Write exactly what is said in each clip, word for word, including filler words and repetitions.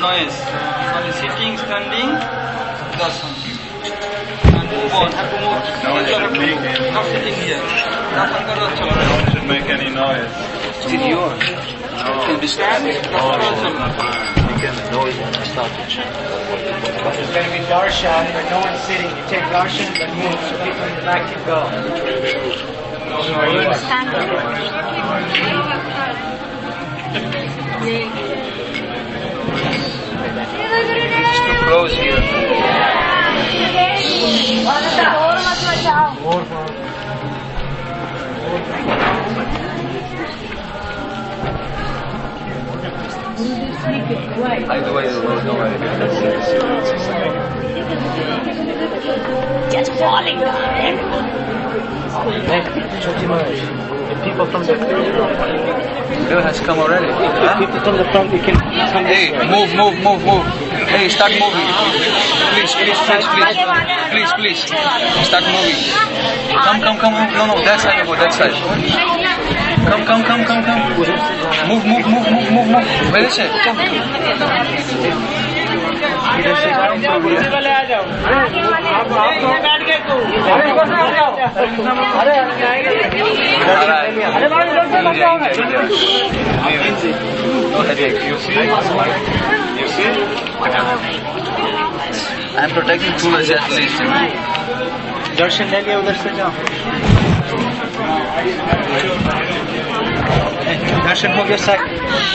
noise. Only sitting, standing, darshan. And move on, have to move. No one should make any Not sitting here. Darshan karo, chalo. No one should make any noise. Still yours. No. Can be standing. Noise stop. There's going to be darshan where no one's sitting. You take darshan, then move, so people in the back can go. It's too close here. Either way, there's no way. Just falling down. If people from the Bill has come already. Huh? people from the front, you can come Hey, move, move, move, move. Hey, start moving. Please, please, please, please. Please, please. Start moving. Come, come, come, move. No, no, that side, go, that side. Come, come, come, come, come. Move, move, move, move, move, move. Where is it? Come. No headache. You see? You see? I'm protecting two legs at least. दर्शन ले लिया उधर से जाओ दर्शन हो गया sir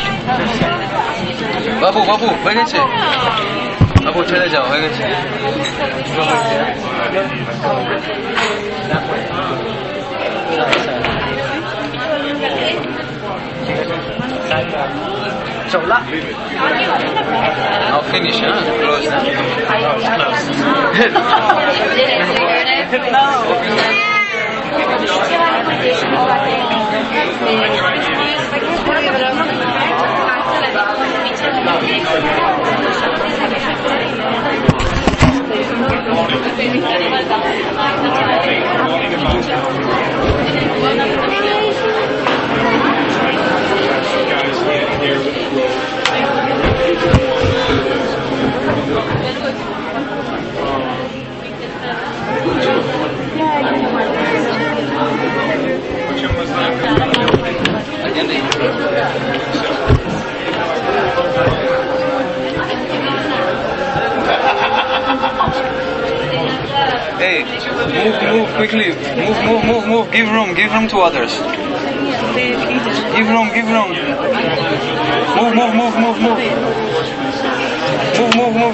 বাবু বাবু হয়ে গেছে বাবু ছেড়ে যাও হয়ে গেছে Chaula now finish huh close Hey, move, move quickly. Move, move, move, move. Give room, give room to others. Give room, give room. Move, move, move, move, move. Move, move, move.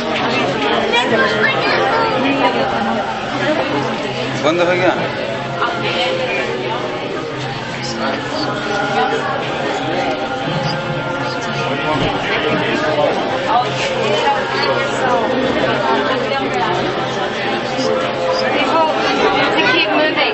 बंद हो गया Keep moving.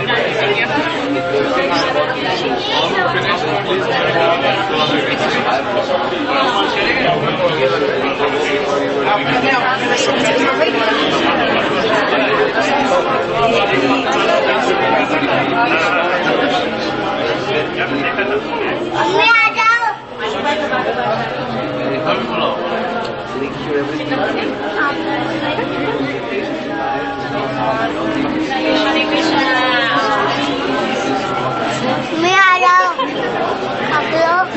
मैं आ रहा हूँ आप लोग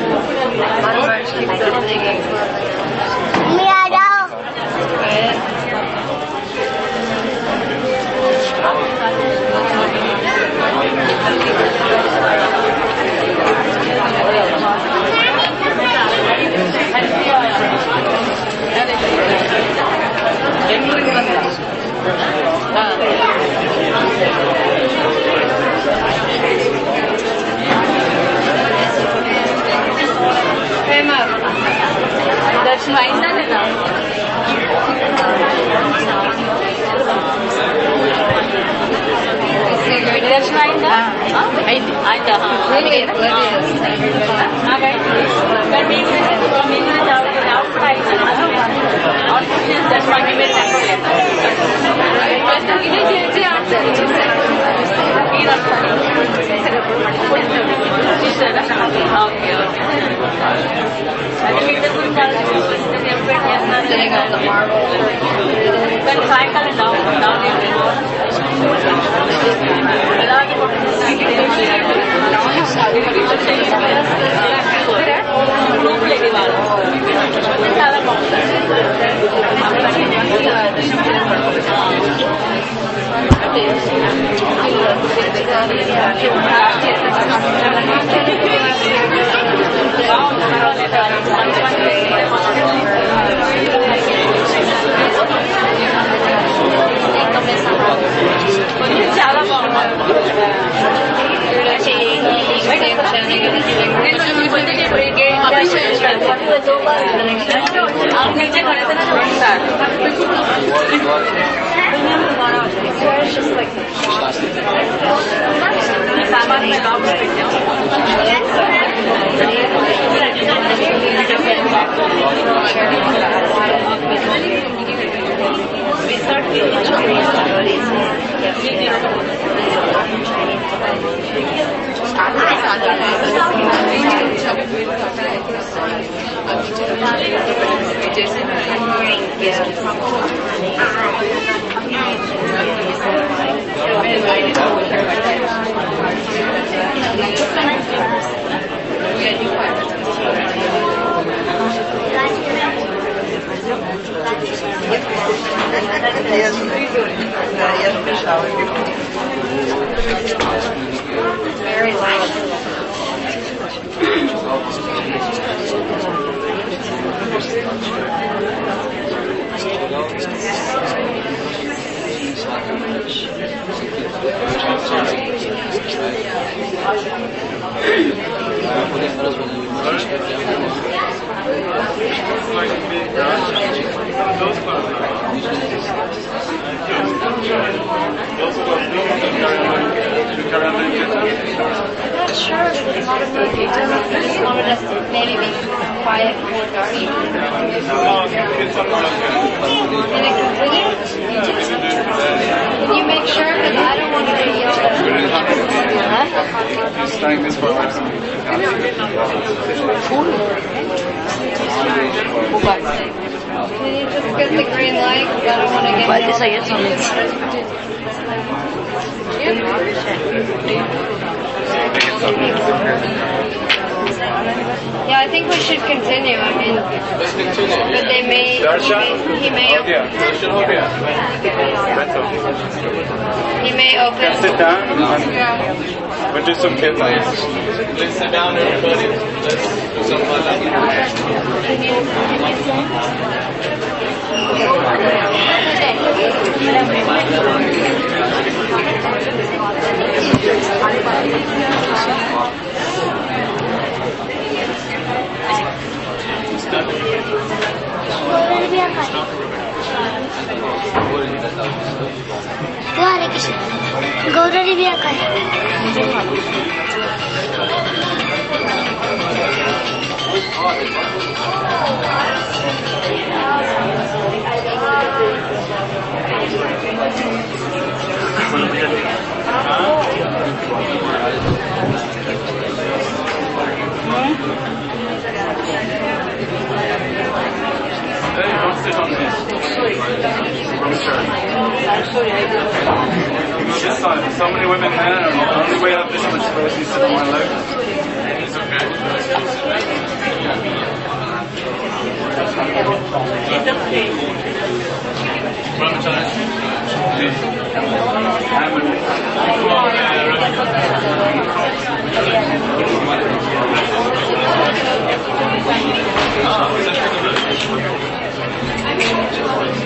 मैं आ रहा हूँ दर्शन आइंदा लेना दर्शन आइंदा आइंदा हाँ हाँ गए बीच में बीच में जाओगे आउट साइड और दर्शन आगे मेरे जाकर लेता ओके ओके आप नीचे खड़े थे ना सामान में गाँव में very loud. Sure, but it's not a big deal. I just wanted us to maybe be quiet before dark. In a completely? Can you make sure? Because I don't want to be yelled at. He's starting this for us. Can you just get the green light? Because I don't want to get Yeah, I think we should continue. I mean, but they may, he may, he may open. He may open. Sit down. We'll do some kid things. Let's sit down, everybody. Let's do something like Hare Krishna. Gaurari Bhaiya kar. Hey, don't sit on this. Wrong chair. This side. So many women there. The only way I have this much space is sit on my leg. It's okay. Thank you.